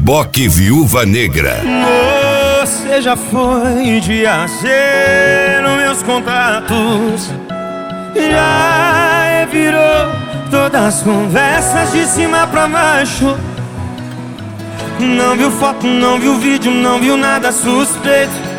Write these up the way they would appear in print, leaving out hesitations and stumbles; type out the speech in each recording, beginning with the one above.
Reboque Viúva Negra. Você já foi de AC nos meus contatos, já virou todas as conversas de cima pra baixo. Não viu foto, não viu vídeo, não viu nada suspeito.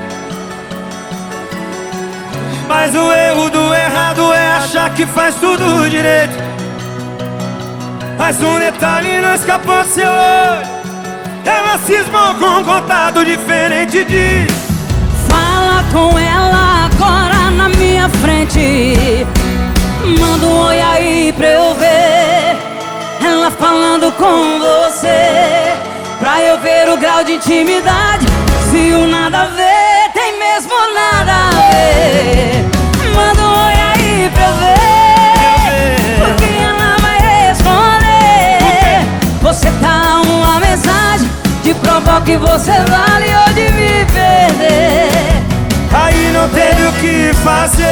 Mas o erro do errado é achar que faz tudo direito. Mas um detalhe não escapou do seu olho. Ela cismou com um contato diferente de... Fala com ela agora na minha frente. Manda um oi aí pra eu ver ela falando com você, pra eu ver o grau de intimidade. Se o nada a ver tem mesmo nada a ver. Manda um oi aí pra eu ver, porque ela vai responder. Você tá uma mensagem de provar que você vale ou de me perder. Aí não teve o que fazer.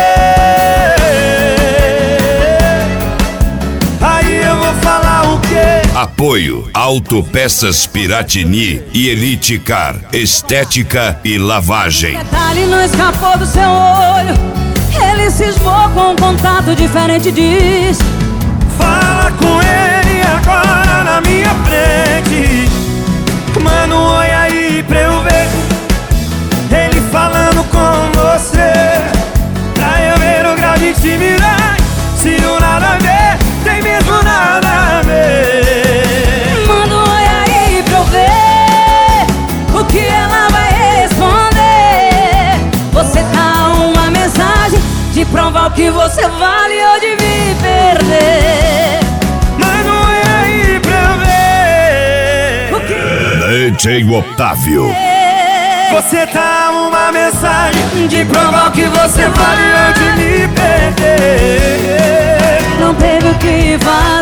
Aí eu vou falar o quê? Apoio Autopeças Piratini e Elite Car, estética e lavagem. Detalhe não escapou do seu olho. Ele cismou com um contato diferente, diz. Fala com ele agora na minha frente. Manda um oi aí pra eu ver ele falando com você, pra eu ver o grau de intimidade. Se o nada a ver tem mesmo nada a ver. Manda um oi aí pra eu ver o que ela vai responder. Você tá uma mensagem de provar o que você vale ou de me perder. Manda um oi aí pra eu ver DJ Otávio. Você tá uma mensagem de provar o que você vale ou de me perder. Não teve o que fazer.